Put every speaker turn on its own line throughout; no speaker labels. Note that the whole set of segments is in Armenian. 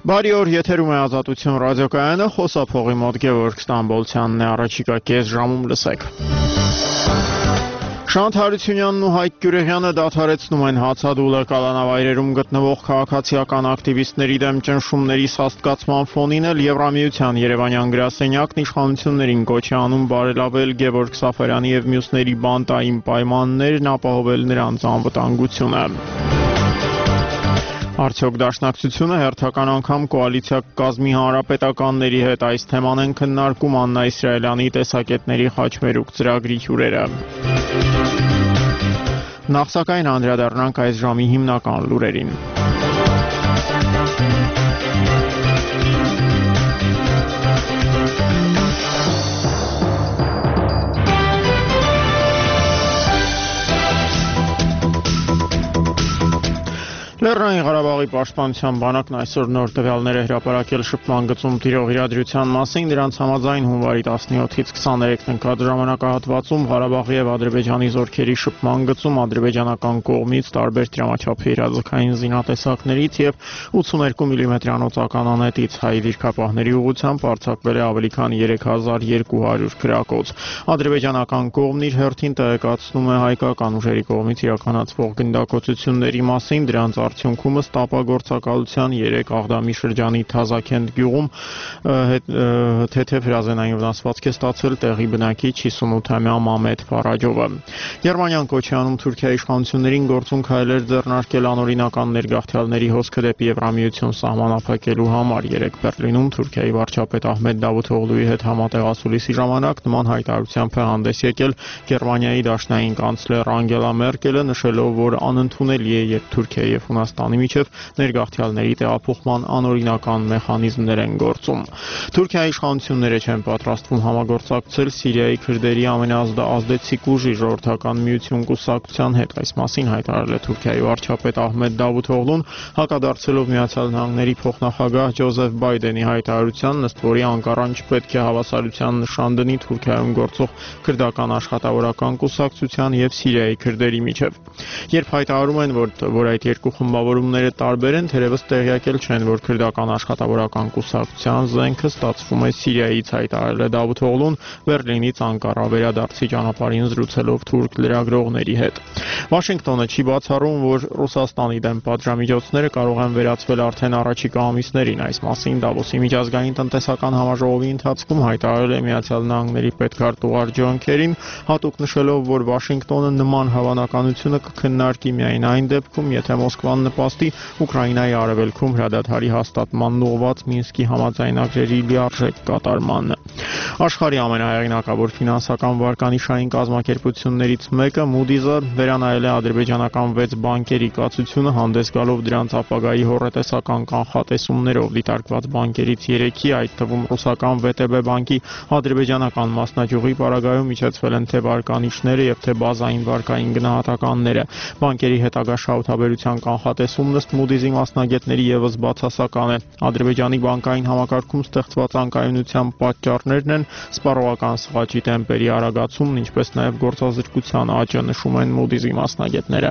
Բարի օր, եթերում է Ազատություն ռադիոկայանը, խոսափողի մոտ Գևորգ Ստամբոլցյանն է, առաջիկա կես ժամում լսեք։ Շանթ Հարությունյանն ու Հայկ Գյուրեհյանը դադարեցնում են հացադուլը կալանավայրերում գտնվող քաղաքացիական ակտիվիստների դեմ ճնշումների սաստկացման ֆոնին էլ Եվրամիության Երևանյան գրասենյակն իշխանություններին կոչ է անում բարելավել Գևորգ Սաֆարյանի եւ մյուսների բանտային պայմաններն, ապահովել նրանց անվտանգությունը։ Արդյոք Դաշնակցությունը հերթական անգամ կոալիցիա կազմի հանրապետականների հետ, այս թեման են քննարկում Աննա Իսրայելյանի տեսակետների խաչմերուկ ծրագրի հյուրերը։ Նախ սակայն անդրադառնանք այս ժամի հիմնական լուրերին։ Լեռնային Ղարաբաղի պաշտպանության բանակն այսօր նոր տվյալներ է հրապարակել շփման գծում տիրող իրադրության մասին, դրանց համաձայն հունվարի 17-ից 23 ընկած ժամանակահատվածում Ղարաբաղի եւ Ադրբեջանի զորքերի շփման գծում ադրբեջանական կողմից տարբեր տրամաչափի իրազեկային զինատեսակներից եւ 82 մմ-անոց ականանետից հայ դիրքապահների ուղղությամբ արձակվել է ավելի քան 3200 գրակոց։ Ադրբեջանական կողմն իր հերթին տեղեկացնում է հայկական ուժերի կողմից իրականացվող գնդակոծությունների մասին, դրանց արդյունքում ստապագործակալության 3 Աղդամի շրջանի Թազաքենտ գյուղում թեթև հրազենային վնասվածք է ստացել տեղի բնակիչ 58-ամյա Մամեդ Ֆարաջովը։ Գերմանիան կոչ է անում Թուրքիայի իշխանություններին գործուն քայլեր ձեռնարկել անօրինական ներգաղթյալների հոսքը դեպի Եվրամիություն սահմանափակելու համար։ Երեկ Բերլինում Թուրքիայի վարչապետ Ահմեդ Դավութօղլուի հետ համատեղ ասուլիսի ժամանակ նման հայտարարությամբ է հանդես եկել Գերմանիայի դաշնային կանցլեր Անգելա Մերկելը, նշելով, որ անընդունելի է, երբ Թուրքիայի եւ Հունաստանի միջև ներգաղթյալների տեղափոխման անօրինական մեխանիզմներ են գործում։ Թուրքիայի իշխանությունները չեն պատրաստվում համագործակցել Սիրիայի քրդերի ամենաազդեցիկ ուժի Ժողովրդական միություն կուսակցության հետ։ Այս մասին հայտարարել է Թուրքիայի վարչապետ Ահմեդ Դավութօղլուն, հակադարձելով Միացյալ Նահանգների փոխնախագահ Ջոզեֆ Բայդենի հայտարարությանն, ըստ որի Անկարան չպետք է հավասարության նշան դնի Թուրքիայում գործող քրդական աշխատավորական կուսակցության եւ Սիրիայի քրդերի միջև։ Երբ հայտարարում են, որ այդ երկու խմբավորումները տարբեր են, թերևս տեղյակել չեն, որ քրդական աշխատավորական կուսակցության զենքը ստացվում է Սիրիայից, հայտարարել է Դավութօղլուն Բերլինից Անկարա վերադարձի ճանապարհին զրուցելով թուրք լրագրողների հետ։ Վաշինգտոնը չի բացառում, որ Ռուսաստանի դեմ պատժամիջոցները կարող են վերացվել արդեն առաջիկա ամիսներին։ Այս մասին Դավոսի միջազգային տնտեսական համաժողովի ընթացքում հայտարարել է Միացյալ Նահանգների պետքարտուղար Ջոն Քերին, հատուկ նշելով, որ Վաշինգտոնը նման հավանականությունը կքննարկի միայն այն դեպքում, եթե Մոսկվան նպաստի Ուկրաինայի արևելքում հրադադարի հաստատման ուղղված Մինսկի համաձայնագրերի լիարժեք կատարմանը։ Աշխարհի ամենահեղինակավոր ֆինանսական վարկանիշային կազմակերպություններից մեկը Moody's-ը վերանայել է ադրբեջանական 6 բանկերի կացությունը, հանդես գալով դրանց ապագայի հոռետեսական կանխատեսումներով։ Դիտարկված բանկերից 3-ի, այդ թվում ռուսական VTB բանկի ադրբեջանական մասնաճյուղի պարագայում իջեցվել են թե վարկանիշները եւ թե բազային վարկային գնահատականները։ Բանկերի հետագա շահութաբերության կանխատեսումն ըստ Moody's-ի մասնագետների եւս բացասական է։ Ադրբեջանի բանկային համակարգում ստեղծված անկայունության պատճառներն են սպառողական սղաճի տեմպերի արագացումն, ինչպես նաեւ գործազրկության աճը, նշում են Moody's-ի մասնագետները։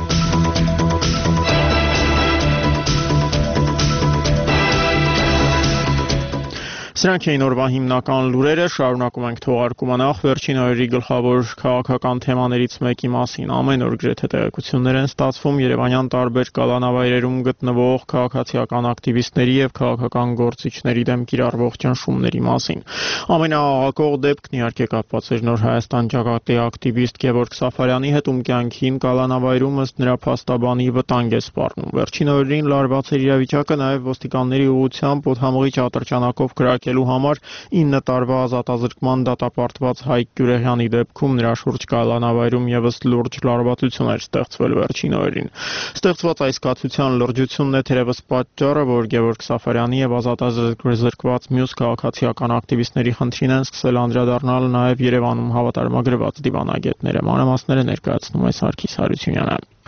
Սրանք էին օրվա հիմնական լուրերը, շարունակում ենք թողարկումը նախ վերջին օրերի գլխավոր քաղաքական թեմաներից մեկի մասին։ Ամեն օր գրեթե տեղեկություններ են ստացվում Երևանյան տարբեր կալանավայրերում գտնվող քաղաքացիական ակտիվիստների եւ քաղաքական գործիչների դեմ կիրառվող ճնշումների մասին։ Ամենաաղաղակող դեպքն իհարկե կապված էր Նոր Հայաստան ճակատի ակտիվիստ Գևորգ Սաֆարյանի հետ, ում կյանքին կալանավայրում ըստ նրա փաստաբանի վտանգ է սպառնում։ Վերջին օրերին լարված էր իրավիճակը նաեւ ոստիկանների ուղղությամբ օդհամղիչ ատրճանակով կրակելու համար 9 տարվա ազատազրկման դատապարտված Հայկ Գյուրեհյանի դեպքում նրա շուրջ կալանավայրում եւս լուրջ լարվածություն էր ստեղծվել վերջին օրերին։ Ստեղծված այս կացության լրջությունն է թերևս պատճառը, որ Գևորգ Սաֆարյանի եւ ազատազրկված մյուս քաղաքացիական ակտիվիստների խնդրին են սկսել անդրադառնալ նաեւ Երևանում հավատարմագրված դիվանագետները։ Մանրամասները ներկայացնում է Սարգիս Հարությունյանը։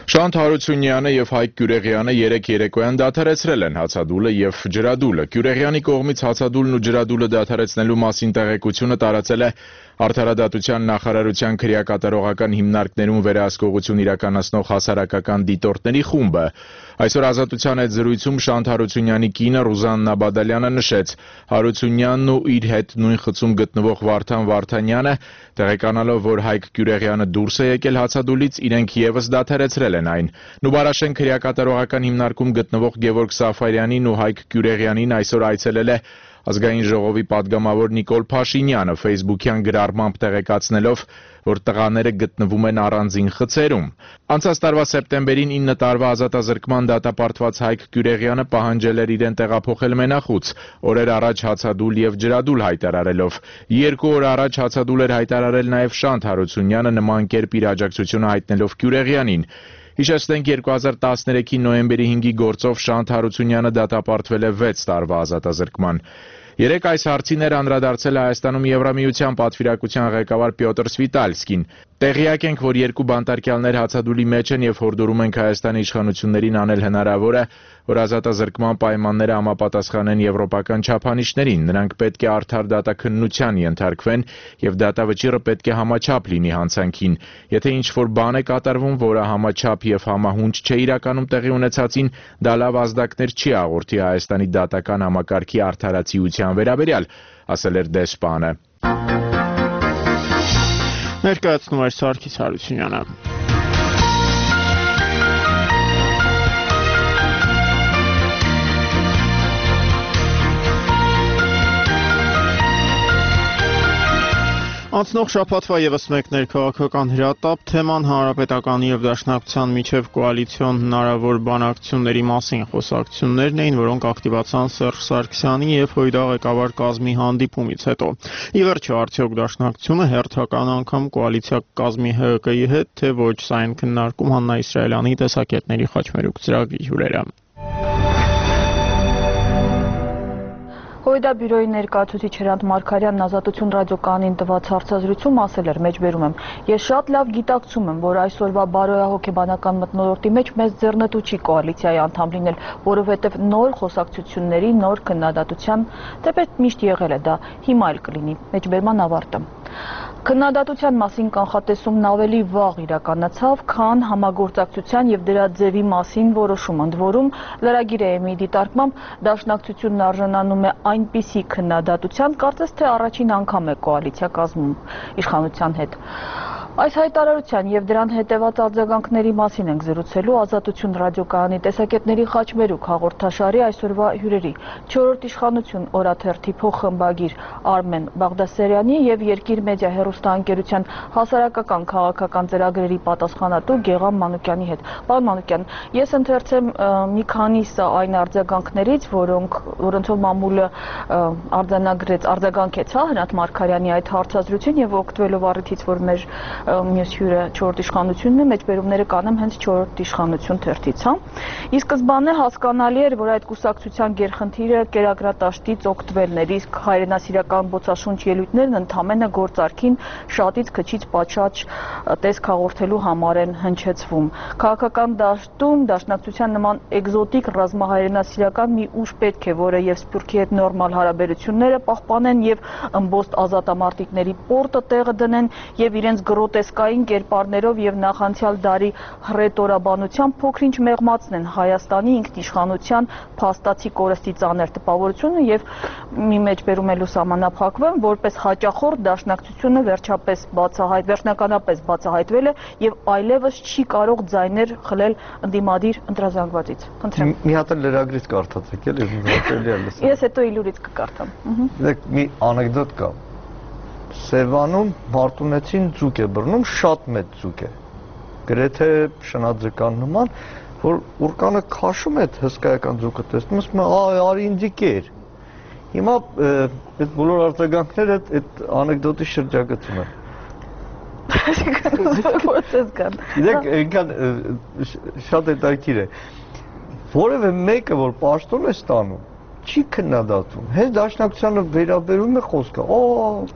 Շանթ Հարությունյանը եւ Հայկ Գյուրեղյանը երեք երեկոյան դադարեցրել են հացադուլը եւ ջրադուլը։ Գյուրեղյանի կողմից հացադուլն ու ջրադուլը դադարեցնելու մասին տեղեկությունը տարածել է Արդարադատության նախարարության քրեակատարողական հիմնարկներում վերահսկողություն իրականացնող հասարակական դիտորդների խումբը։ Այսօր Ազատության հետ զրույցում Շանթ Հարությունյանի կինը Ռուզաննա Բադալյանը նշեց, Հարությունյանն ու իր հետ նույն խցում գտնվող Վարդան Վարդանյանը տեղեկանալով, որ Հայկ Գյուրեղյանը դուրս է եկել հացադուլից, իրենք եւս դադարեցրել են այն։ Նուբարաշեն քրեակատարողական հիմնարկում գտնվող Գևորգ Սաֆարյանին ու Հայկ Գյուրեղյանին այսօր այցելել է Ազգային ժողովի падգամավոր Նիկոլ Փաշինյանը Facebook-յան գրառմամբ տեղեկացնելով, որ տղաները գտնվում են առանձին խցերում։ Անցած տարվա սեպտեմբերին 9 տարվա ազատազրկման դատապարտված Հայկ Գյուրեղյանը պահանջել էր իրեն տեղափոխել մենախուց, օրեր առաջ հացադուլ եւ ջրադուլ հայտարարելով։ 2 օր առաջ հացադուլ էր հայտարարել նաեւ Շանթ Հարությունյանը նման կերպ իր աջակցությունը հայտնելով Գյուրեղյանին։ Հիշեցնենք 2013-ի նոյեմբերի 5-ի գործով Շանթ Հարությունյանը դատապարտվել է 6 տարվա ազատազրկման։ Երեք այս հարցին էր անդրադարձել Հայաստանում Եվրամիության պատվիրակության ղեկավար Պյոտր Սվիտալսկին։ Տեղյակ ենք, որ երկու բանտարկյալներ հացադուլի մեջ են եւ հորդորում ենք Հայաստանի իշխանություններին անել հնարավորը, որ ազատազրկման պայմանները համապատասխանեն եվրոպական չափանիշներին։ Նրանք պետք է արդար դատաքննության ենթարկվեն եւ դատավճիռը պետք է համաչափ լինի հանցանքին։ Եթե ինչ-որ բան է կատարվում, որը համաչափ եւ համահունչ չէ իրականում տեղի ունեցածին, դա լավ ազդակներ չի աղորդի Հայաստանի դատական համակարգի արդարացիության վերաբերյալ, ասել էր դեսպանը։
Ներկայացնում էր Սարգիս Հարությունյանը։ Անցնող շաբաթվա եւս մեկ ներքաղաքական հրատապ թեման Հանրապետականի եւ Դաշնակցության միջև կոալիցիոն հնարավոր բանակցությունների մասին խոսակցություններն էին, որոնք ակտիվացան Սերժ Սարգսյանի եւ ՀՅԴ ղեկավար կազմի հանդիպումից հետո։ Ի վերջո արդյոք Դաշնակցությունը հերթական անգամ կոալիցիա կազմի ՀՀԿ-ի հետ, թե ոչ, սա են քննարկում Հաննա Իսրայելյանի տեսակետների խաչմերուկ ծրագրի հյուրերը։
ՀՅԴ բյուրոյի ներկայացուցիչ Հրանտ Մարգարյանն Ազատություն ռադիոկայանին տված հարցազրույցում ասել էր, մեջբերում եմ, ես շատ լավ գիտակցում եմ, որ այսօրվա բարոյահոգեբանական մթնոլորտի մեջ մեզ ձեռնտու չի կոալիցիայի անդամ լինել, որովհետև նոր խոսակցությունների, նոր քննադատության թեպետ միշտ եղել է դա, հիմա էլ կլինի, մեջբերման ավարտը։ Քննադատության մասին կանխատեսումն ավելի վաղ իրականացավ, քան համագործակցության եւ դրա ձևի մասին որոշումը, ընդ որում լրագիր-ի դիտարկմամբ Դաշնակցությունն արժանանում է այնպիսի քննադատության, կարծես թե առաջին անգամ է կոալիցիա կազմում իշխանության հետ։ Այս հայտարարության եւ դրան հետեւած արձագանքների մասին ենք զրուցելու Ազատություն ռադիոկայանի տեսակետների խաչմերուկ հաղորդաշարի այսօրվա հյուրերի 4-րդ իշխանություն օրաթերթի փոխխմբագիր Արմեն Բաղդասարյանի եւ Երկիր մեդիա հեռուստաընկերության հասարակական քաղաքական ծրագրերի պատասխանատու Գեղամ Մանուկյանի հետ։ Պարոն Մանուկյան, ես ընթերցեմ մի քանիսը այն արձագանքներից, որոնցով մամուլը արձագանքեց Հրանտ Մարգարյանի այդ հարցազրույցին եւ օգտվելով առիթից, որ մեր մյուս հյուրը 4-րդ իշխանությունն է, մեջբերումները կանեմ հենց 4-րդ իշխանություն թերթից, հա։ Ի սկզբանե հասկանալի էր, որ այդ կուսակցության գերխնդիրը կերակրատաշտից օգտվելն էր, իսկ հայրենասիրական բոցաշունչ ելույթներն ընդամենը գործարքին շատից քչից պատշաճ տեսք հաղորդելու համար են հնչեցվում։ Քաղաքական դաշտում Դաշնակցության նման էկզոտիկ ռազմահայրենասիրական մի ուժ պետք է, որը եւ Սփյուռքի հետ նորմալ հարաբերությունները պահպանեն եւ ըմբոստ ազատամարտիկների պորտը տեղը դնեն եւ իրենց գրոտեսկային կերպարներով եւ նախանցյալ դարի հռետորաբանությամբ փոքրինչ մեղմացնեն Հայաստանի ինքնիշխանության փաստացի կորստի ծանր տպավորությունը եւ մի մեջբերում էլ սահմանափակվեմ, որպես հաճախորդ Դաշնակցությունը վերջնականապես բացահայտվել է եւ այլևս չի կարող ձայներ խլել ընդդիմադիր ընտրազանգվածից։ Խնդրեմ։
Մի հատ լրագրից կարդացեք, էլի ինձ է լսել։
Ես հետո իլուրից կկարդամ։
Դեք մի անեկդոտ կա։ Սևանում Մարտունեցին ձուկ է բռնում, շատ մեծ ձուկ է։ Գրեթե շնաձկան նման, որ ուրկանը քաշում է հսկայական ձուկը, տեսնում ես, արի ինձի կեր։ Հիմա այդ բոլոր արձագանքները այդ անեկդոտի շրջագծում են։ Դեք ինքան շատ հետաքրքիր է։ Որևէ մեկը, որ պաշտոն է ստանում, չի քննադատում։ Հենց Դաշնակցությանը վերաբերում է խոսքը։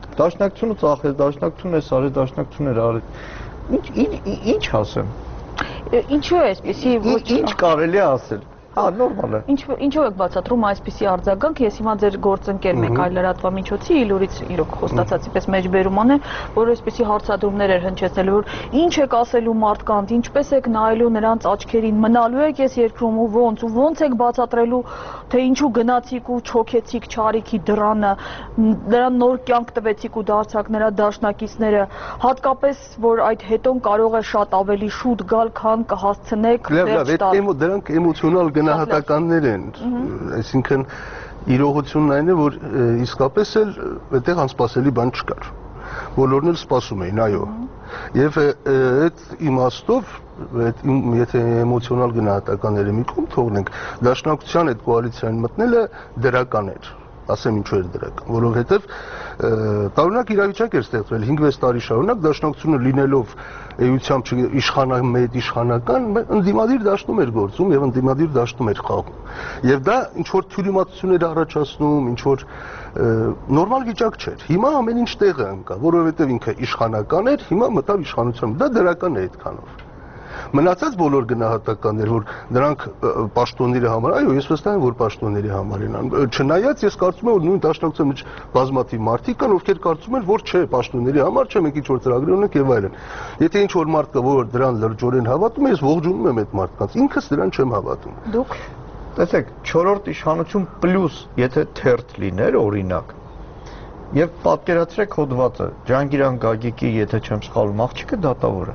Դաշնակցությունը ծախեց, Դաշնակցությունն է արել, Դաշնակցությունն էր արել։ Ինչ ասեմ։
Ինչու է այսպեսի
Ինչ կարելի է ասել։ Հա, նորմալ է։
Ինչու եք բացատրում այսպիսի արձագանք։ Ես հիմա ձեր գործընկեր մեկ այլ լրատվամիջոցի Իլուրից իրոք խոստացածի պես մեջբերում անեմ, որ այսպիսի հարցադրումներ էր հնչեցնելու, որ ինչ եք ասելու մարդկանց, ինչպես եք նայելու նրանց աչքերին, մնալու եք ես երկրում ու ոնց եք բացատրելու, թե ինչու գնացիք ու չոքեցիք Չարիքի դռանը, նրան նոր կյանք տվեցիք ու դարձաք նրա դաշնակիցները, հատկապես որ այդ հետոն կարող է շատ ավելի շուտ գալ, քան կհասցնեք վերջ տալ։
Դրանք էմոցիոնալ գնահատականներ են, այսինքն իրողությունն այն է, որ իսկապես էլ այդտեղ անսպասելի բան չկար։ Բոլորն էլ սպասում էին, այո։ Եվ այդ իմաստով, եթե էմոցիոնալ գնահատականները մի կողմ թողնենք, դաշնակցության այդ կոալիցիան մտնելը դրական էր։ Ասեմ ինչու էր դրական, որովհետև տարօրինակ իրավիճակ էր ստեղծվել 5-6 տարի շարունակ դաշնակցությունը լինելով էությամբ իշխանամետ, իշխանական, ընդդիմադիր դաշտում էր գործում եւ ընդդիմադիր դաշտում էր խաղում։ Եվ դա ինչ որ թյուրիմացություններ առաջացնում, ինչ որ նորմալ վիճակ չէր։ Հիմա ամեն ինչ տեղը ընկավ, որովհետև ինքը իշխանական էր, հիմա մտավ իշխանության։ Դա դրական է այդքանով։ Մնացած բոլոր գնահատականներ, որ դրանք պաշտոնների համար, այո, ես վստահ եմ, որ պաշտոնների համար են։ Չնայած ես կարծում եմ, որ նույն դաշնակցության մեջ բազմաթիվ մարդիկ կան, ովքեր կարծում են, որ չէ, պաշտոնների համար չէ, մենք ինչ որ ծրագրեր ունենք եւ այլն։ Եթե ինչ որ մարդ կա, որ դրան լրջորեն հավատում է, ես ողջունում եմ այդ մարդկանց։ Ինքս դրան չեմ հավատում։
Դուք
Տեսեք, 4-րդ իշխանություն պլյուս, եթե թերթ լիներ, օրինակ, եւ պատկերացրեք հոդվածը, Ջանգիրան Գագիկի, եթե չեմ սխալվում, աղջիկը դատավոր է։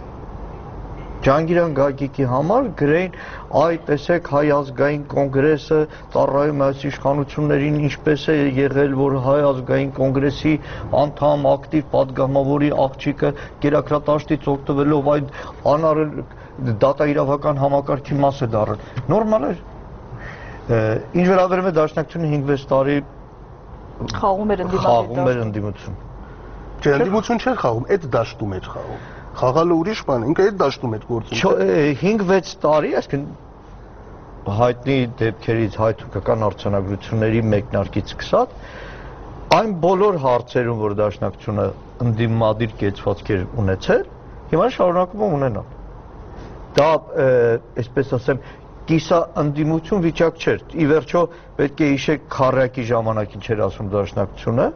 Ջանգիրան Գագիկի համար գրեին, այ տեսեք Հայ ազգային կոնգրեսը ծառայում է այս իշխանություններին, ինչպես է եղել, որ Հայ ազգային կոնգրեսի անդամ ակտիվ падգամավորի աղջիկը կերակրատաշտից օգտվելով այդ անարել դատաիրավական համակարգի մաս է դառել։ Նորմալ է։ Ինչ վերաբերում է դաշնակցությունը 5-6 տարի
խաղում էր
ընդդիմություն։
Չէ, ընդդիմություն չէր խաղում, այդ դաշտում էր խաղում։ Խաղալը ուրիշ բան է, ինքը այդ դաշտում էր գործում։
5-6 տարի, այսինքն հայտնի դեպքերից հայ-թուրքական արձանագրությունների մեկնարկից սկսած, այն բոլոր հարցերում, որ դաշնակցությունը ընդդիմադիր կեցվածքեր ունեցել, հիմա շարունակում է ունենալ։ Դա, այսպես ասեմ, կիսա ընդդիմություն վիճակ չէր։ Ի վերջո պետք է հիշեք Քարյակի ժամանակին չէր ասում դաշնակցությունը։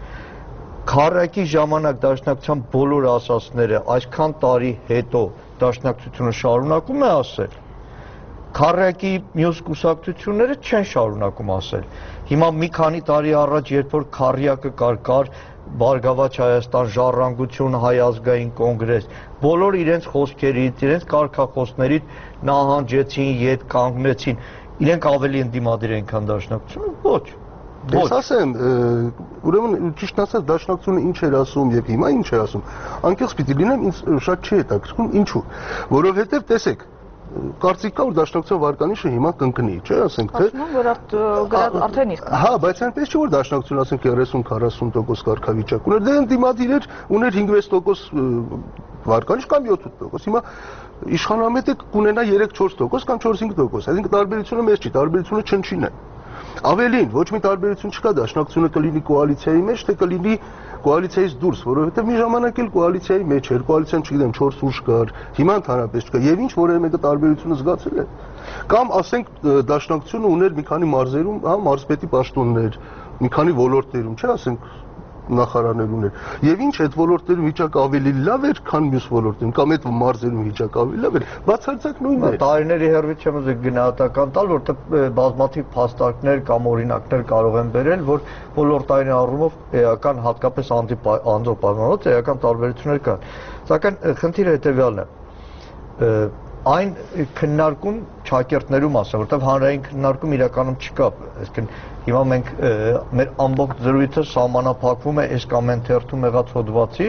Քարյակի ժամանակ դաշնակցության բոլոր ասածները այսքան տարի հետո դաշնակցությունը շարունակում է ասել։ Քարյակի մյուս կուսակցությունները չեն շարունակում ասել։ Հիմա մի քանի տարի առաջ, երբ որ Քարյակը կար Բարգավաճ Հայաստան, Ժառանգություն, Հայ ազգային կոնգրես, բոլոր իրենց խոսքերից, իրենց կարգախոսներից նահանջեցին, ետ կանգնեցին, իրենք ավելի ընդդիմադիր են, քան դաշնակցությունը, ոչ։
Ես ասեմ, ուրեմն ճիշտ ասած դաշնակցությունը ինչ էր ասում եւ հիմա ինչ է ասում, անկեղծ պիտի լինեմ, ինձ շատ չի հետաքրքրում, ինչու, որովհետեւ տեսեք, կարծիք կա, որ դաշնակցության վարկանիշը հիմա կընկնի, չէ, ասենք թե։
Ասում որ արդեն իսկ։
Հա, բայց այնպես չէ, որ դաշնակցությունը ասենք 30-40% կարգավիճակ ուներ, դե ընդդիմադիր էր, ուներ 5-6% վարկանիշ կամ 7%։ Հիմա իշխանամետը կունենա 3-4% կամ 4-5%, այսինքն տարբերությունը մեծ չի, տարբերությունը չնչին է։ Ավելին, ոչ մի տարբերություն չկա, դաշնակցությունը կլինի կոալիցիայի մեջ, թե կլինի կոալիցիայից դուրս, որովհետև մի ժամանակ էլ կոալիցիայի մեջ էր, կոալիցիան չգիտեմ 4 ուժ կար, հիմա ընդհանրապես չկա, եւ ինչ որևէ մեկը տարբերությունը զգացել է։ Կամ ասենք դաշնակցությունը ուներ մի քանի մարզերում, հա, մարզպետի պաշտոններ, մի քանի ոլորտերում, չէ, ասենք նախարարներ ուներ։ Եվ ինչ այդ ոլորտերում վիճակը ավելի լավ էր, քան մյուս ոլորտերում, կամ այդ մարզերում վիճակը ավելի լավ էր, բացարձակ նույնն է։
Տարիների հեռվից չեմ ուզում գնահատական տալ, որտեղ բազմաթիվ փաստարկներ կամ օրինակներ կարող են բերել, որ ոլորտային առումով էական, հատկապես անձոպայմանոց էական տարբերություններ կան։ Սակայն խնդիրը հետևյալն է։ Այն քննարկում ճակերտներում ասա, որտեղ հանրային քննարկում իրականում չկա, այսինքն հիմա մենք մեր ամբողջ զրույցը սահմանափակվում է այս կամ այն թերթում եղած հոդվածի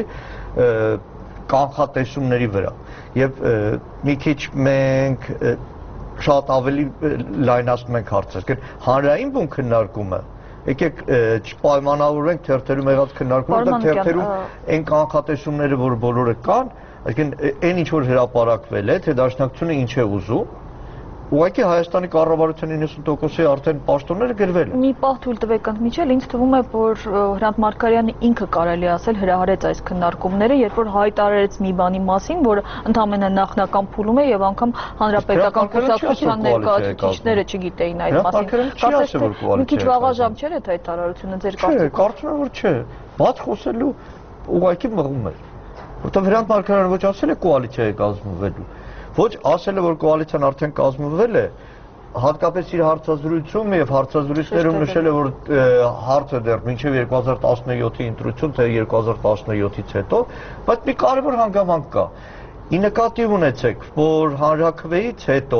կանխատեսումների վրա եւ մի քիչ մենք շատ ավելի լայնացնում ենք հարցը, այսինքն հանրային բուն քննարկումը եկեք չպայմանավորվենք թերթերում եղած քննարկումը, դա թերթերում այն կանխատեսումները, որ բոլորը կան, այսինքն այն ինչ որ հրապարակվել է, թե դաշնակցությունը ինչ է ուզում, Ուղղակի Հայաստանի կառավարության 90%-ի արդեն պաշտոնները գրվել են։
Մի պահ թույլ տվեք ընդմիջել, ինձ թվում է, որ Հրանտ Մարգարյանը ինքը կարելի ասել հրահարեց այս քննարկումները, երբ որ հայտարարեց մի բանի մասին, որը ընդհանրապես նախնական փուլում է եւ անգամ հանրապետական կուսակցության ներկայացուցիչները չգիտեին այդ մասին։ Կարծես թե մի քիչ վաղաժամ չէր այդ հայտարարությունը ձեր կարծիքով։
Կարծում եմ, որ չէ։ Բաց խոսելու ուղղակի մղում էր։ Որտեղ Հրանտ Մարգարյանը ոչ ասել է կոալիցիա է կազմվելու, ոչ ասել է, որ կոալիցիան արդեն կազմվել է, հատկապես իր հարցազրույցում եւ հարցազրույցներում նշել է, որ հարցը դեռ մինչեւ 2017-ի ընտրություն, թե 2017-ից հետո, բայց մի կարևոր հանգամանք կա։ Ի նկատի ունեցեք, որ հանրաքվեից հետո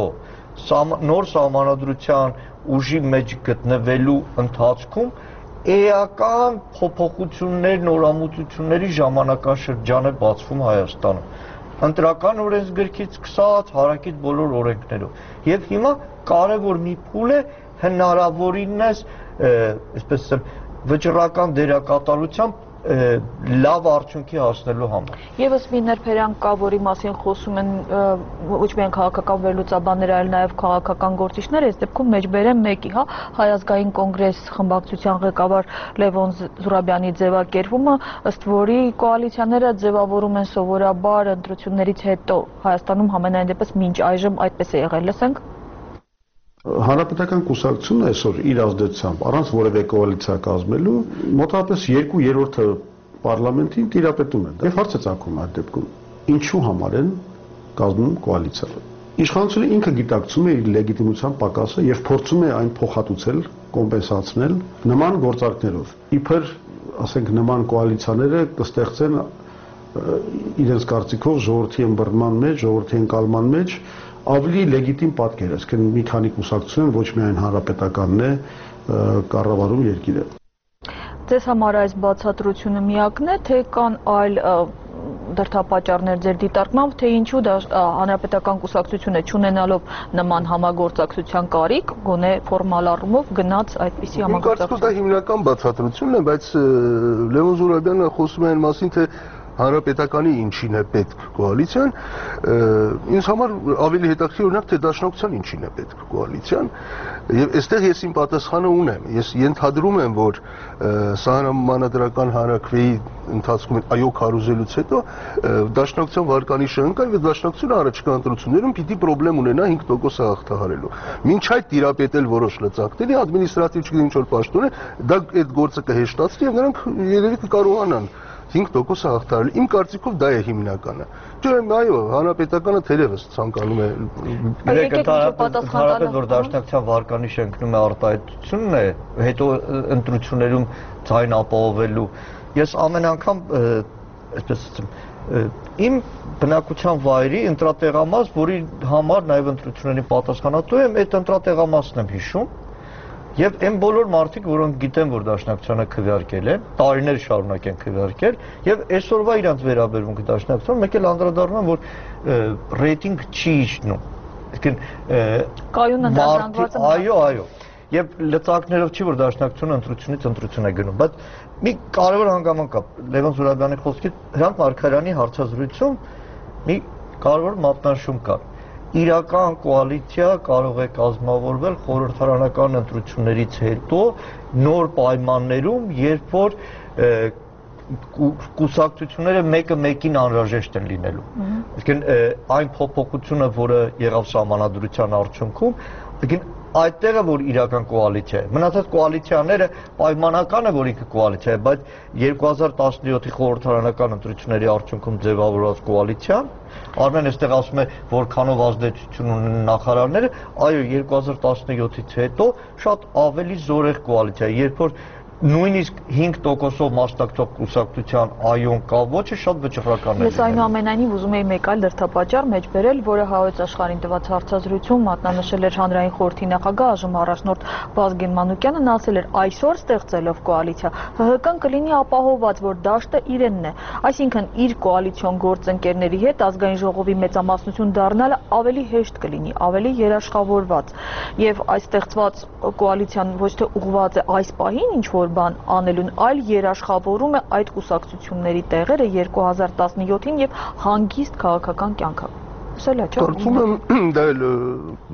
նոր սահմանադրության ուժի մեջ գտնվելու ընթացքում էական փոփոխություններ, նորամուծությունների ժամանակաշրջան է բացվում Հայաստանում։ Ընտրական օրենսգրքից սկսած հարակից բոլոր օրենքներով։ Եվ հիմա կարևոր մի փուլ է հնարավորինս, այսպես ասեմ, վճռական դերակատարությամբ լավ արդյունքի հասնելու համար։
Եվս մի ներբերան կա, որի մասին խոսում են ոչ միայն քաղաքական վերլուծաբանները, այլ նաև քաղաքական գործիչները, այս դեպքում մեջբերեմ մեկի, հա, Հայ ազգային կոնգրես խմբակցության ղեկավար Լևոն Զուրաբյանի ձևակերպումը, ըստ որի կոալիցիաները ձևավորում են սովորաբար ընտրություններից հետո Հայաստանում համենայն դեպս մինչ այժմ այդպես է եղել, լսենք։
Հանրապետական կուսակցությունը այսօր իր ազդեցությամբ առանց որևէ կոալիցիա կազմելու մոտավորապես 2/3-ը պարլամենտին տիրապետում են։ Եվ հարց է ծագում այդ դեպքում ինչու համար են կազմում կոալիցիա։ Իշխանությունը ինքը գիտակցում է իր լեգիտիմության պակասը եւ փորձում է այն փոխհատուցել, կոմպենսացնել նման գործարքներով։ Իբր, ասենք, նման կոալիցիաները կստեղծեն իրենց կարծիքով ժողովրդի ըմբռնման մեջ, ժողովրդի ընկալման մեջ ավելի լեգիտիմ պատկեր, այսինքն մի քանի կուսակցություն, ոչ միայն հանրապետականն է կառավարում երկիրը։
Ձեզ համար այս բացատրությունը միակն է, թե կան այլ դրդապատճառներ ձեր դիտարկմամբ, թե ինչու դա հանրապետական կուսակցությունը չունենալով նման համագործակցության կարիք, գոնե ֆորմալ առումով գնաց այդպիսի համագործակցություն։
Դա հիմնական բացատրությունն է, բայց Լևոն Զուրաբյանը խոսում է այն մասին, թե հանրապետականի ինչին է պետք կոալիցիան, ինձ համար ավելի հետաքրքիր օրինակ թե դաշնակցության ինչին է պետք կոալիցիան, եւ այստեղ ես իմ պատասխանը ունեմ, ես ենթադրում եմ, որ սահմանադրական հանրաքվեի ընթացքում այո քարոզելուց հետո դաշնակցության վարկանիշը ընկա եւ դաշնակցությունը առաջկա ընտրություններում պիտի խնդրեմ ունենա 5% հաղթահարելու։ Մինչ այդ տիրապետել որոշ լծակների ադմինիստրատիվ չգիտեմ ինչ որ պաշտոն է, դա այդ գործը կհեշտացնի եւ նրանք երևի կկարողանան 5% հաղթարել։ Իմ կարծիքով դա է հիմնականը։ Չէ, այո, հանրապետականը թերևս ցանկանում է։
Ընդհանրապես որ դաշնակցության վարկանիշը ընկնում է արտահայտությունն է, հետո ընտրություններում ձայն ապահովելու։ Ես ամեն անգամ, այսպես ասեմ, իմ բնակության վայրի ընտրատեղամաս, որի համար նաև ընտրությունների պատասխանատու եմ, այդ ընտրատեղամասն եմ հիշում։ Եվ այն բոլոր մարդիկ, որոնք գիտեն, որ դաշնակցությանը քվեարկել են, տարիներ շարունակ են քվեարկել, եւ այսօրվա իրանց վերաբերմունքը դաշնակցության, մեկ էլ անդրադառնում են, որ ռեյտինգ չի իջնում։ Այսինքն
կայուն ընդհանրացված է։
Այո։ Եվ լծակներով չի, որ դաշնակցությունը ընտրությունից ընտրություն է գնում, բայց մի կարևոր հանգամանք կա Լևոն Զուրաբյանի խոսքից, Հրանտ Մարգարյանի հարցազրույցում մի կարևոր մատնանշում կա։ Իրական կոալիցիա կարող է կազմավորվել խորհրդարանական ընտրություններից հետո նոր պայմաններում, երբ որ կուսակցությունները մեկը մեկին անհրաժեշտ են լինելու։ Այսինքն այն փոփոխությունը, որը եղավ սահմանադրության արդյունքում, այսինքն այդտեղը որ իրական կոալիցիա է։ Մնացած կոալիցիաները պայմանական է, որ ինքը կոալիցիա է, բայց 2017-ի խորհրդարանական ընտրությունների արդյունքում ձևավորված կոալիցիան, Արմեն այստեղ ասում է, որքանով ազդեցություն ունեն նախարարները, այո, 2017-ից հետո շատ ավելի զորեղ կոալիցիա է, երբ որ նույնիսկ 5%-ով մասնակցող կուսակցության այոն կա ոչը շատ վճռական է։
Ես այնուամենայնիվ ուզում եի մեկ այլ դրդապատճառ մեջ բերել, որը Հայոց աշխարհին տված հարցազրույցում մատնանշել էր հանրային խորհրդի նախագահ այժմ առաջնորդ Վազգեն Մանուկյանը, նա ասել էր այսօր ստեղծելով կոալիցիա ՀՀԿ-ն կլինի ապահոված, որ դաշտը իրենն է, այսինքն իր կոալիցիոն գործընկերների հետ ազգային ժողովի մեծամասնություն դառնալը ավելի հեշտ կլինի, ավելի երաշխավորված, եւ այս ստեղծված կոալիցիան ոչ թե ուղղված է այս պահին ինչ որ բան անելուն, այլ երաշխավորում է այդ կուսակցությունների տեղերը 2017-ին եւ հանգիստ քաղաքական կյանքը։ Սա չէ՞։
Կարծում եմ դա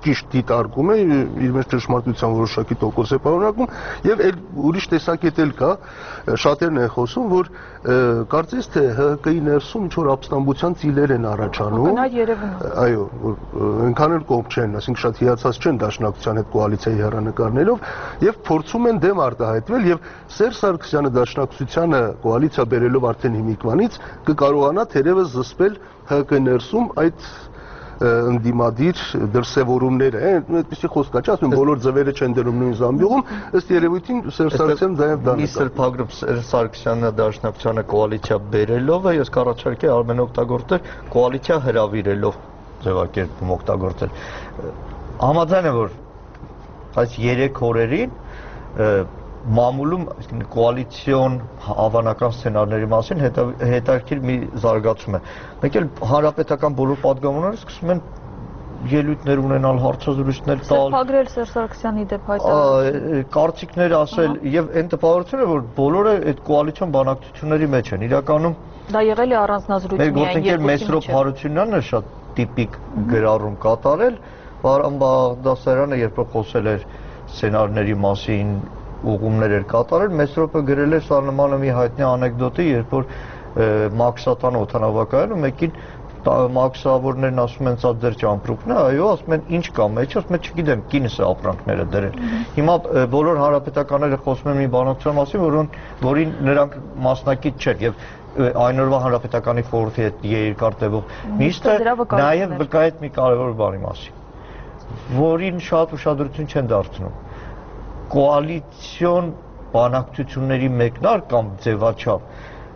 ճիշտ դիտարկում է, իր մեջ ճշմարտության որոշակի տոկոս է պարունակում եւ այլ ուրիշ տեսակետ էլ կա, շատերն են խոսում, որ կարծես թե ՀՀԿ-ի ներսում ինչ-որ ապստամբության ծիլեր են առաջանում։ Այո, որ այնքան էլ կողմ չեն, ասենք շատ հիացած չեն Դաշնակցության հետ կոալիցիայի հեռանկարներով եւ փորձում են դեմ արտահայտվել եւ Սերժ Սարգսյանը Դաշնակցությանը կոալիցիա բերելով արդեն հիմիկվանից կկարողանա թերևս զսպել ՀՀԿ ներսում այդ ընդդիմադիր դրսևորումները, այդպեսի խոսք կա, ասում բոլոր ձևերը չեն դնում նույն զամբյուղում, ըստ երևույթին Սերժ Սարգսյանը դա դա։
Միսր Փագրով Սերժ Սարգսյանը Դաշնակցությանը կոալիցիա բերելով է, ես կառաջարկեի Արմեն օգտագործել կոալիցիա հրավիրելով ձևակերպում օգտագործել։ Համաձայն եմ, որ այս 3 օրերին մամուլում կոալիցիոն հավանական սցենարների մասին հետաքրքիր մի զարգացում է։ Մեկ էլ հանրապետական բոլոր падգամավորները սկսում են ելույթներ ունենալ, հարցազրույցներ տալ։
Փագրել Սերժ Սարգսյանի դեպ հայտարարել։
Կարծիքներ ասել եւ այն տպավորությունը, որ բոլորը այդ կոալիցիոն բանակցությունների մեջ են։ Իրականում
դա եղել է առանձնազրույց միայն
երկուսի միջև։ Մեսրոպ Հարությունյանը շատ տիպիկ գրառում կատարել, Վարան Բաղդասարյանը երբ խոսել էր սցենարների մասին ուղումներ էր կատարել, Մեսրոպը գրել էր սա նմանը մի հայտնի անեկդոտի, երբ որ Մաքսատան օդանավակայանում մեկին մաքսավորներն ասում են սա ձեր ճամպրուկն է, այո, ասում են ինչ կա մեջ, ասում են չգիտեմ, կինս է ապրանքները դրել։ Հիմա բոլոր հանրապետականները խոսում են մի բանակցության մասին, որին նրանք մասնակից չեն եւ այն օրվա հանրապետականի խորհրդի հետ երկար տևող նիստը նաեւ վկայեց մի կարևոր բանի մասին, որին շատ ուշադրություն չեն դարձնում։ Կոալիցիոն բանակցությունների մեկնարկ կամ ձևաչափ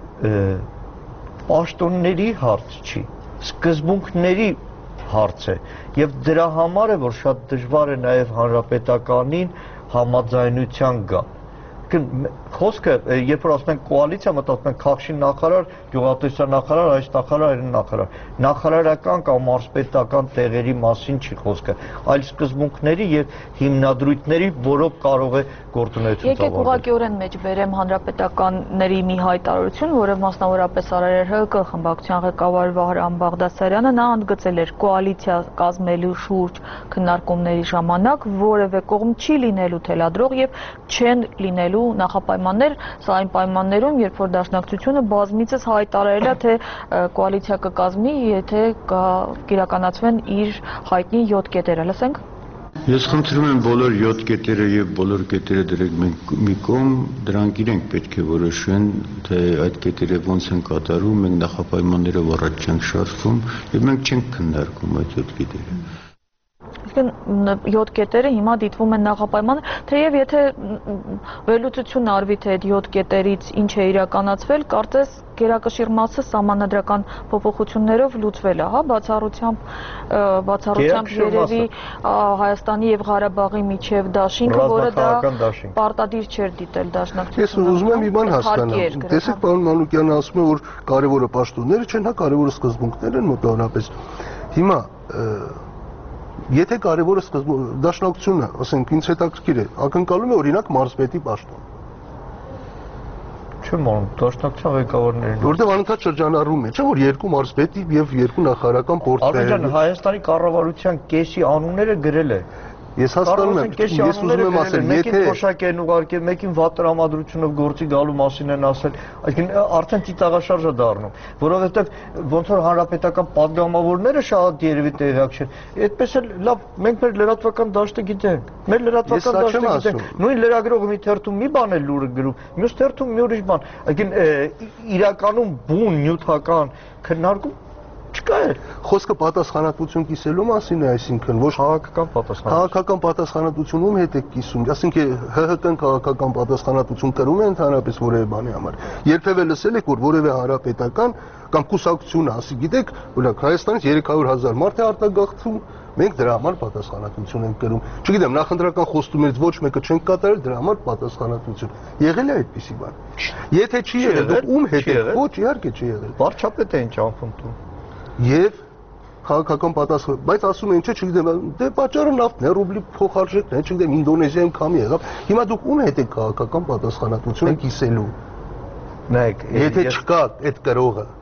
պաշտոնների հարց չի, սկզբունքների հարց է եւ դրա համար է որ շատ դժվար է նաեւ հանրապետականին համաձայնության գա։ Խոսքը երբ որ ասում են կոալիցիա, մտածում են Քախշի նախարար, գյուղատնտեսության նախարար, այս նախարար, այն նախարար։ Նախարարական կամ մարզպետական տեղերի մասին չի խոսքը, այլ սկզբունքների եւ հիմնադրույթների, որով կարող է գործունեություն ծավալվել։
Եկեք ուղղակիորեն մեջ բերեմ հանրապետականների մի հայտարարություն, որը մասնավորապես արել էր ՀԿ խմբակցության ղեկավար Վահրամ Բաղդասարյանը, նա ընդգծել էր կոալիցիա կազմելու շուրջ քննարկումների ժամանակ որևէ կողմ չի լինելու թելադրող եւ չեն լինելու նախապայմաններ, սա այն պայմաններում, երբ որ Դաշնակցությունը բազմիցս հայտարարել է, թե կոալիցիա կկազմի, եթե կիրականացվեն իր հայտնի 7 կետերը, լսենք։
Ես խնդրում եմ բոլոր 7 կետերը եւ բոլոր կետերը դրեք մի կողմ, դրանք իրենք պետք է որոշեն, թե այդ կետերը ոնց են կատարում, մենք նախապայմաններով առաջ չենք շարժվում եւ մենք չենք քննարկում այդ 7 կետերը։
Իսկ 7 կետերը հիմա դիտվում են նախապայման, թեև եթե վերլուծություն արվի թե այդ 7 կետերից ինչ է իրականացվել, կարծես գերակշիռ մասը սահմանադրական փոփոխություններով լուծվել է, հա, բացառությամբ երևի Հայաստանի եւ Ղարաբաղի միջև դաշինքը, որը դա պարտադիր չէր դիտել Դաշնակցությունը։
Ես ուզում եմ մի բան հասկանալ։ Տեսեք, պարոն Մանուկյանը ասում է, որ կարևորը պաշտոնները չեն, հա, կարևորը սկզբունքներն են մոտավորապես։ Հիմա եթե կարևորը Դաշնակցությունը, ասենք, ինձ հետաքրքիր է, ակնկալում է օրինակ մարզպետի պաշտոն։
Չեմ անում, Դաշնակցության ղեկավարներին։
Որտեղ անընդհատ շրջանառվում է, չէ՞ որ երկու մարզպետի եւ երկու նախարարական պորտֆել։
Արմեն ջան, Հայաստանի կառավարության կեսի անունները գրել է։
Ես հասկանում եմ, ես ուզում եմ ասել,
եթե փոշակ են ուղարկել, մեկին վատ տրամադրությունով գործի գալու մասին են ասել, այսինքն արդեն ծիծաղաշարժ է դառնում, որովհետև ոնց որ հանրապետական падգամավորները շատ երևի տեղյակ չեն։ Այդպես էլ լավ, մենք մեր լրատվական դաշտը գիտենք։ Մեր լրատվական դաշտը գիտենք։ Նույն լրագրողը մի թերթում մի բան է լուրը գրում, մյուս թերթում մի ուրիշ բան։ Այսինքն իրականում բուն նյութական քննարկում չկա է։
Խոսքը պատասխանատվություն կիսելու մասին է, այսինքն ոչ քաղաքական պատասխանատվությունում հետ է կիսում, ասինքն ՀՀԿ-ն քաղաքական պատասխանատվություն կրում է ընդհանրապես որևէ բանի համար։ Երբևէ լսել եք, որ որևէ հանրապետական կամ կուսակցություն ասի, գիտեք, օրինակ Հայաստանից 300,000 մարդ է արտագաղթում, մենք դրա համար պատասխանատվություն ենք կրում։ Չգիտեմ, նախընտրական խոստումներից ոչ մեկը չենք կատարել, դրա համար պատասխանատվություն։ Եղել է այդպիսի բան։ Եթե չի եղել, դուք ում հետ եք։ Ոչ, իհարկե չի եղել։
Վարչապետը ինչ անփնտրում։
Եվ քաղաքական պատասխան, բայց ասում են, չէ, չգիտեմ, դե պատճառը նավթն է, ռուբլի փոխարժեքն է, չգիտեմ, Ինդոնեզիայում քամի եղավ։ Հիմա դուք ում հետ եք քաղաքական պատասխանատվություն կիսելու։
Նայեք,
եթե չկա այդ կրողը,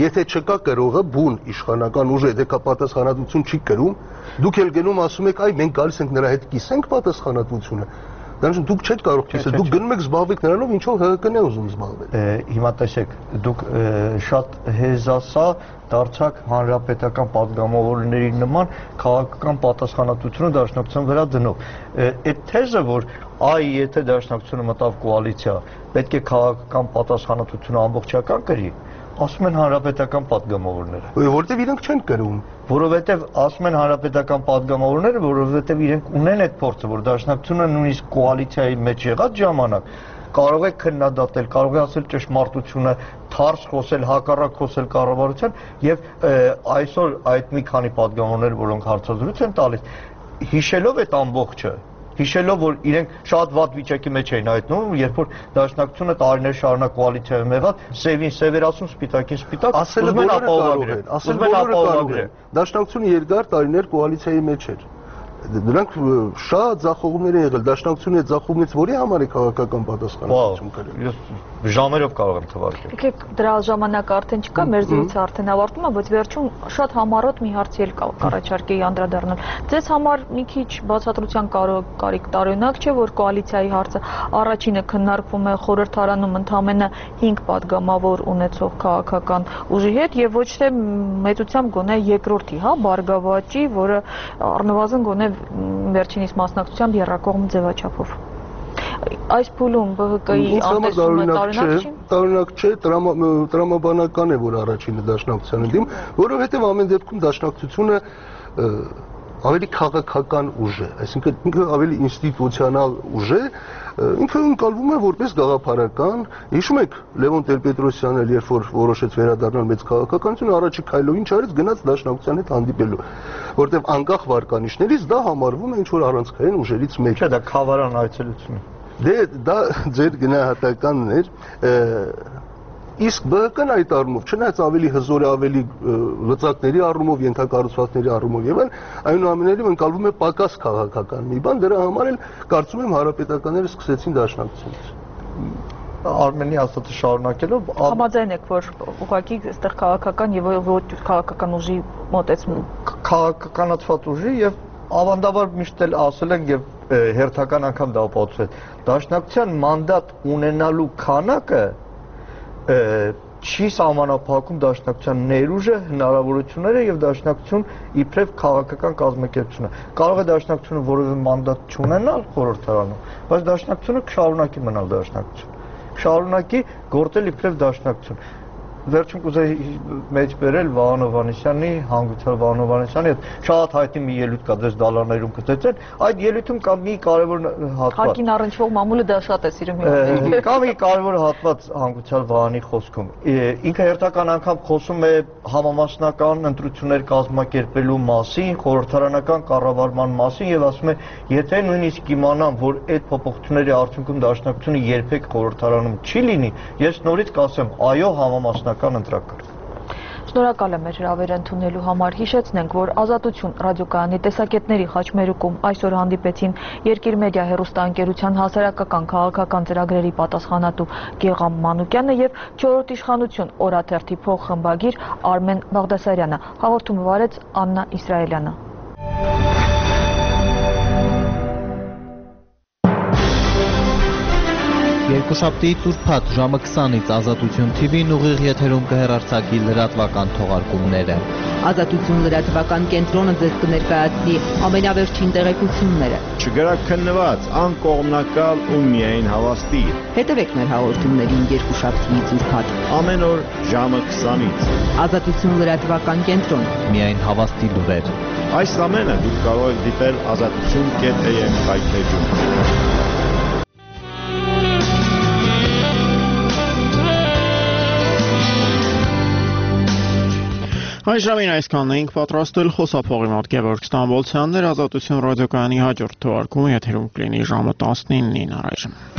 Եթե չկա կրողը, բուն իշխանական ուժը, եթե կա պատասխանատվություն չի կրում, դուք էլ գնում ասում եք, այ մենք գալիս ենք նրա հետ կիսենք պատասխանատվությունը։ Դրանից դուք չեք կարող կիսել, դուք գնում եք զբաղվեք նրանով, ինչով ՀԿ-ն է ուզում զբաղվել։
Հիմա տեսեք, դուք շատ հեզասա դարձաք հանրապետական պատգամավորների նման քաղաքական պատասխանատվությունը դաշնակցության վրա դնով։ Այդ թեզը, որ եթե դաշնակցությունը մտավ կոալիցիա, պետք է քաղաքական պատասխանատվությունը ամբողջական կրի, ասում են հանրապետական պատգամավորները։
Որտեվ իրենք չեն կրում։
Որովհետև ասում են հանրապետական պատգամավորները, որովհետև իրենք ունեն այդ փորձը, որ դաշնակցությունը նույնիսկ կոալիցիայի մեջ եղած ժամանակ կարող է քննադատել, կարող է ասել ճշմարտությունը, թարս խոսել, հակառակ խոսել կառավարության եւ այսօր այդ մի քանի պատգամավորներ, որոնք հարցազրույց են տալիս, հիշելով այդ ամբողջը, հիշելով, որ իրենք շատ վատ վիճակի մեջ էին հայտնում, երբ որ դաշնակցությունը տարիներ շարունակ կոալիցիայում եղավ, սևին սև էր ասում, սպիտակին սպիտակ,
ասել են ապահովագրեր, ասել են ապահովագրեր։ Դաշնակցությունը երկար տարիներ կոալիցիայի մեջ էր։ Դրանք շատ ձախողումներ են եղել, դաշնակցությունը այդ ձախողումից որի համար է քաղաքական պատասխանատվություն կրել։
Ժամերով կարող եմ թվարկել։
Եկեք, դրա ժամանակը արդեն չկա, մեր զրույցը արդեն ավարտվում է, բայց վերջում շատ համառոտ մի հարցի էլ կառաջարկեի անդրադառնալ։ Ձեզ համար մի քիչ բացատրության կարիք տարօրինակ չէ, որ կոալիցիայի հարցը առաջինը քննարկվում է խորհրդարանում ընդամենը 5 պատգամավոր ունեցող քաղաքական ուժի հետ եւ ոչ թե մեծությամբ գոնե երկրորդի, Բարգավաճի, որը առնվազն գոնե վերջինիս մասնակցությամբ եռակողմ ձևաչափով։ Այս փուլում ԲՀԿ-ի անտեսումը
տարօրինակ չէ, տրամաբանական է, որ առաջինը դաշնակցությանը դիմ, որովհետև ամեն դեպքում դաշնակցությունը ավելի քաղաքական ուժ է, այսինքն ինքը ավելի ինստիտուցիոնալ ուժ է, ինքը ընկալվում է որպես գաղափարական։ Հիշում եք Լևոն Տեր-Պետրոսյանն էլ երբ որ որոշեց վերադառնալ մեծ քաղաքականություն, առաջի քայլով ինչ արեց, գնաց դաշնակցության հետ հանդիպելու, որտեղ անկախ վարկանիշներից դա համարվում է ինչ որ առանցքային ուժերից մեկը։
Չէ, դա խավարան այցելություն է։
Դե դա ձեր գնահատականն էր, իսկ ԲՀԿ-ն այդ առումով, չնայած ավելի հզոր է, ավելի լծակների առումով, ենթակառուցվածքների առումով եւ այլն, այնուամենայնիվ ընկալվում է պակաս քաղաքական մի բան, դրա համար էլ կարծում եմ հանրապետականները սկսեցին դաշնակցությունից։
Արմենի ասածը շարունակելով,
համաձայն եք, որ ուղղակի այստեղ քաղաքական եւ ոչ քաղաքական ուժի մոտեցում,
քաղաքականացված ուժի եւ ավանդաբար միշտ էլ ասել են եւ հերթական անգամ դա ապացուցել, դաշնակցության մանդատ ունենալու քանակը չի սահմանափակում դաշնակցության ներուժը, հնարավորությունները եւ դաշնակցություն իբրև քաղաքական կազմակերպությունը։ Կարող է դաշնակցությունը որևէ մանդատ չունենալ խորհրդարանում, բայց դաշնակցությունը կշարունակի մնալ դաշնակցություն, շարունակի գործել իբրև դաշնակցություն։ Վերջում կուզեի մեջ բերել Վահան Հովհաննիսյանի, հանգուցյալ Վահան Հովհաննիսյանի հետ շատ հայտնի մի ելույթ կա, դες դալարներում կտեցեն, այդ ելույթում կա մի կարևոր հատված։
Հարկին առնչվող մամուլը դա շատ է սիրում։
Կա մի կարևոր հատված հանգուցյալ Վահանի խոսքում։ Ինքը հերթական անգամ խոսում է համամասնական ընտրություններ կազմակերպելու մասին, խորհրդարանական կառավարման մասին եւ ասում է, եթե նույնիսկ իմանամ, որ այդ փոփոխությունների արդյունքում դաշնակցությունը երբեք խորհրդարանում չի լինի, ես նորից կասեմ, այո, համամասնական ընտրական։
Շնորհակալ եմ մեր հրավերը ընդունելու համար։ Հիշեցնենք, որ Ազատություն ռադիոկայանի տեսակետների խաչմերուկում այսօր հանդիպեցին Երկիր մեդիա հեռուստաընկերության հասարակական քաղաքական ծրագրերի պատասխանատու Գեգամ Մանուկյանը եւ 4-րդ իշխանություն օրաթերթի փոխխմբագիր Արմեն Բաղդասարյանը։ Հաղորդումը վարեց Աննա Իսրայելյանը։
Երկուշաբթի ծուրփաթ ժամը 20-ից Ազատություն TV-ն ուղիղ եթերում կհեռարձակի լրատվական թողարկումները։
Ազատություն լրատվական կենտրոնը ձեզ կներկայացնի ամենավերջին տեղեկությունները։
Չգրակ քննված, անկողմնակալ ու միայն հավաստի։
Հետևեք մեր հաղորդումներին երկուշաբթի ծուրփաթ։
Ամեն օր ժամը 20-ից։
Ազատություն լրատվական կենտրոն։
Միայն հավաստի լուրեր։
Այս ամենը դուք կարող եք դիտել azatutun.am հայթեջում։
Այս ժամին այսքանն էինք պատրաստել, խոսափողի մոտ Գևորգ Ստամբոլցյանն էր, Ազատություն ռադիոկայանի հաջորդ թողարկումը եթերում կլինի ժամը 19-ին առայժմ։